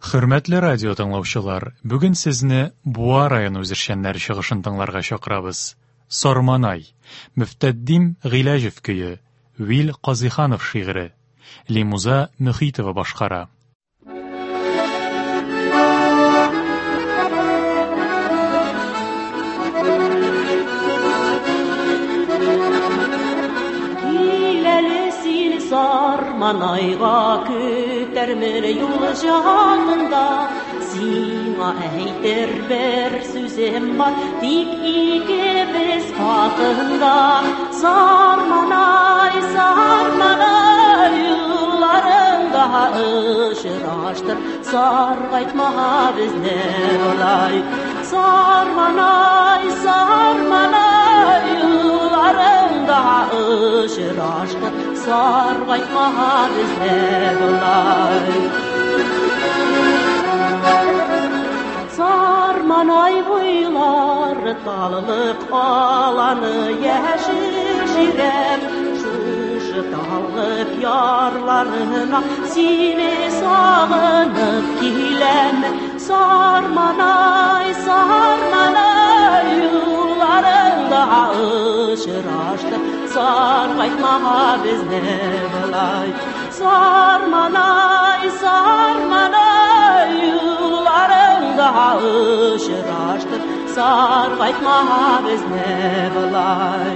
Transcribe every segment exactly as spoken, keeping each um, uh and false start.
Хөрмәтле радио тыңлаучылар, бүген сезне Буа районы үзешчәннәре чыгышын тыңларга чакырабыз. Сарманай, Мөфтәддим Гыйләҗев көе, Вил Казыйханов шигыре, Лимуза Мөхитова башкара. Sarmanayga kötәрмер юл җанында, сиңа әйтер бер сүзем бар, тик икебез хакында. Сарманай, сарманай, юлларыңда очраштыр, саргайтма безне болай. Сарманай, сарманай, юлларыңда очраштыр, саргайтма безне болай. Сарманай буйлар таллык аланы яшел җирем, шушы таллык ярларына сине сагынып киләм. Сарманай, сарманай, юлларыңда очраштыр, саргайтма безне болай. Сарманай, сарманай, юлларыңда очраштыр, саргайтма безне болай.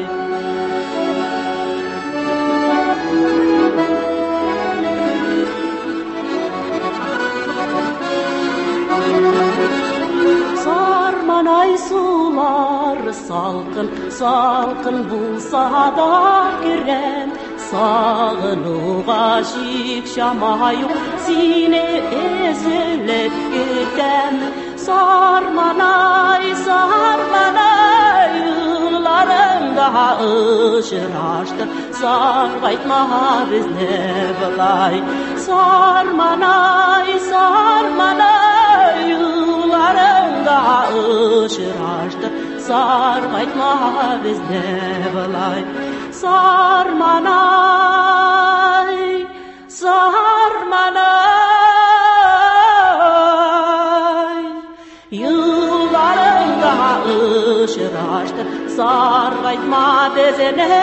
Сарманай сулар салкын, салкын булса да керәм, сагынуга чик чама юк, сине эзелеп көтәм. Сарманай, сарманай, юлларыңда очраштыр, саргайтма безне болай. Сарманай, сарманай, юлларыңда очраштыр, саргайтма безне болай. Сарманай, сарманай, юлларыңда очраштыр, саргайтма безне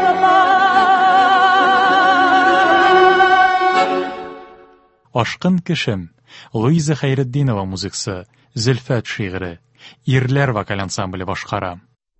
болай. Ашкын кешем, Луиза Хәйретдинова музыкасы, Зөлфәт шигыре, Ирләр вокаль ансамбле башкара.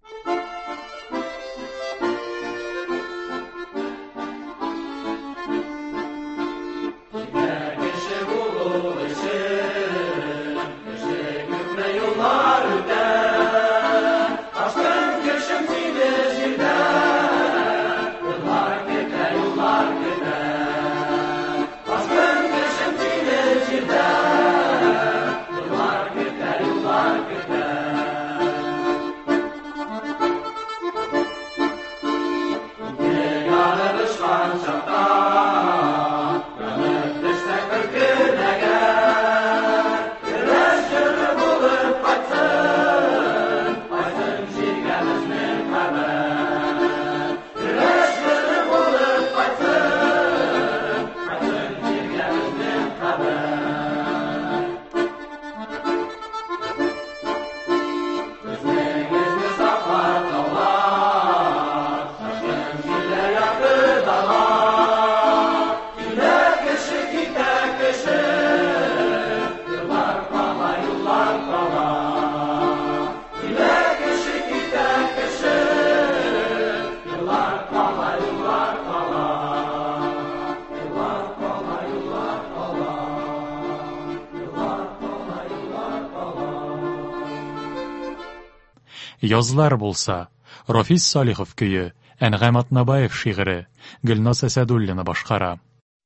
Язлар булса, Рафис Салихов көе, Әнгам Атнабаев шигыре, Гөлназ Әсәдуллина башкара.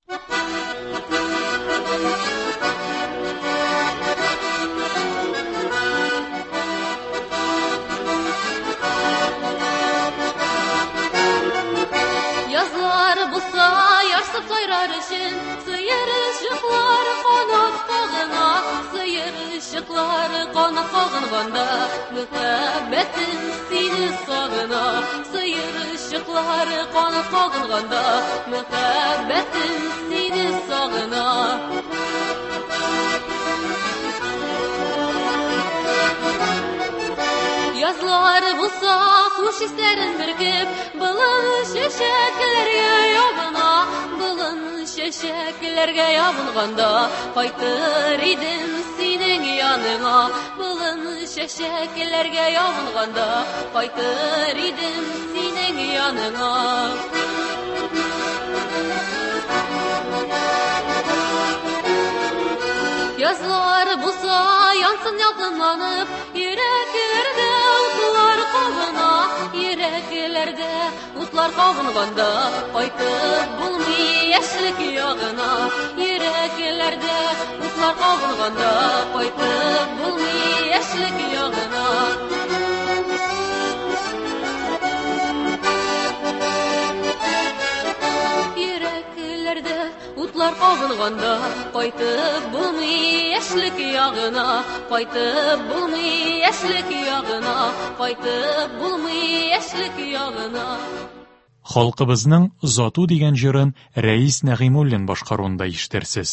Язлар булса, ярсып сайрар өчен, сыер ышыклар канат кагына, сыер ышыклар канат кагынганда, мөхәббәтем сине сагына, сыер ышыклар канат кагынганда, мөхәббәтем сине сагына. Yazlar bulsa hoş hislerin birikip, Bulun şeşeklerge yabına, Bulun şeşeklerge yabılganda, Qaytır idim senin yanına. Bulun şeşeklerge yabılganda, Qaytır idim senin yanına. Yazlar bulsa yansın yalqınlanıp, Yüreklerde utlar qavına, Yüreklerde utlar qavınğanda, Qaytıb bulmay yaşlık yağına. Yüreklerde utlar qavınğanda, Qaytıb bulmay yaşlık yağına. Yüreklerde utlar qavınğanda, Qaytıb bulmay yaşlık yağına. Qaytıb bulmay yaşlık yağına. Qaytıb bulmay yaşlık yağına. Халкыбызның Зату дигән җырын Рәис Нәгыймуллин башкаруында ишетерсез.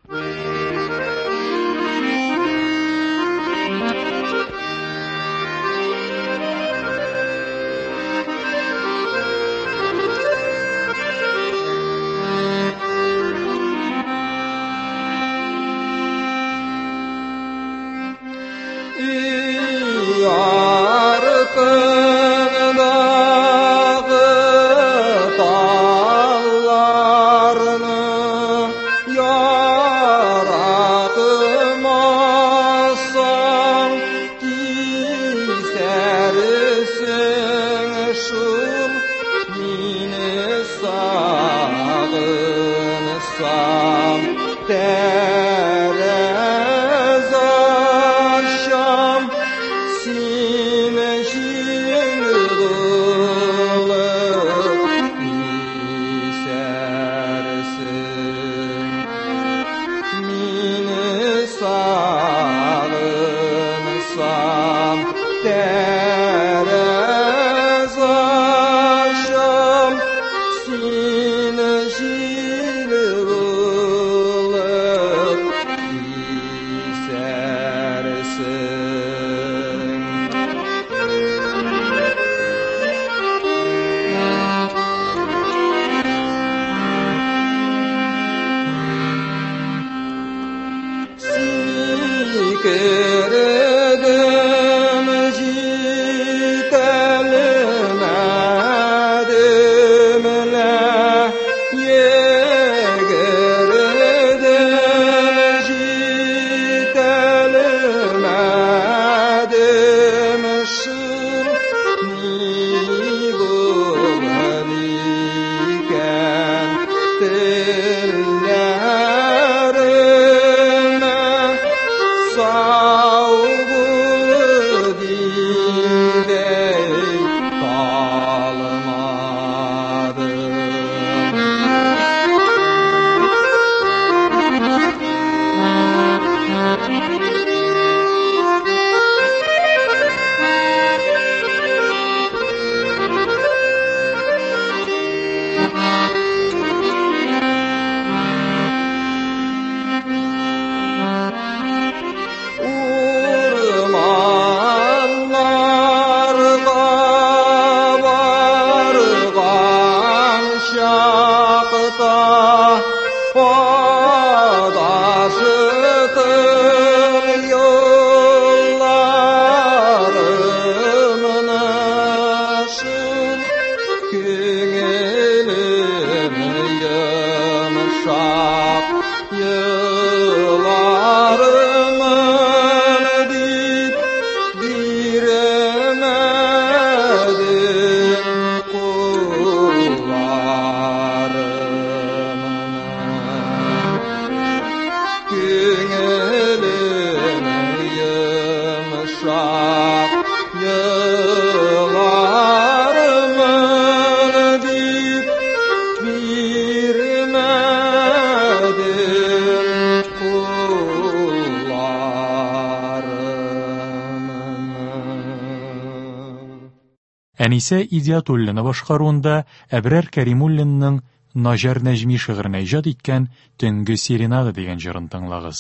Әнисә Идиятуллина башкаруында Әбрәр Кәримуллинның Наҗар Нәҗми шигырен иҗат иткән Төнге серенада дигән җырын тыңлагыз.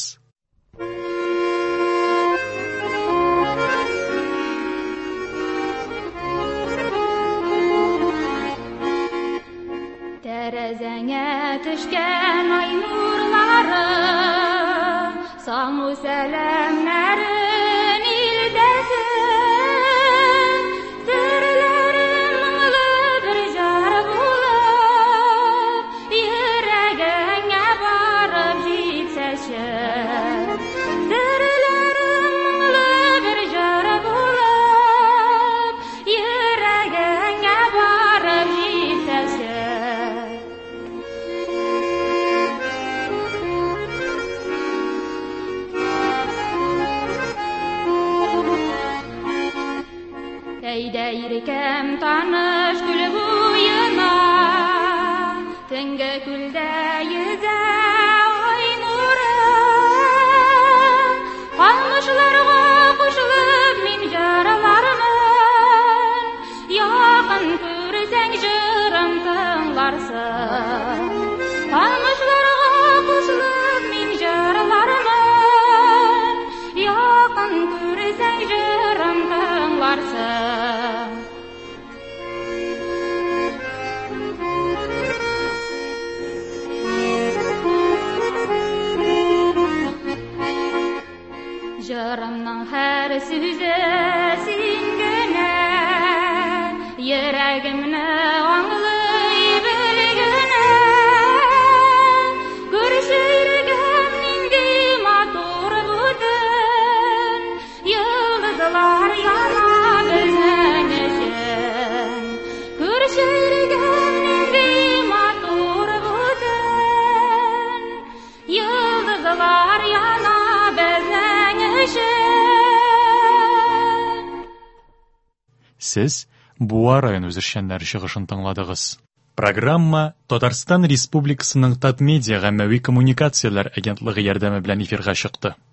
Саму сәлемнәрен илдәсен, Терләрем мұңлы бір жар булып, Йөрәгеңә барып җитсәче. Терләрем мұңлы бір жар булып, Йөрәгеңә барып җитсәче. Әйдә иркәм таныш күл буена, Төнге күлдә йөзә ай нуры. Калмышларга кушылып мин җырлармын, Якын күрсәң җырым тыңларсың. Калмышларга кушылып мин җырлармын, Якын күрсәң җырым тыңларсың. Җырымның һәр сүзе син генә, Йөрәгемне аңлый белгенә. Күрше йөрәгем нинди матур бүтән, Йолдызлар яна безнең өчен. Күрше йөрәгем нинди матур бүтән, Йолдызлар яна безнең өчен. Сез Буа районы үзешчәннәре чыгышын тыңладыгыз. Программа Татарстан Республикасының Татмедиа гаммәви коммуникацияләр агентлыгы ярдәме белән эфирга чыкты.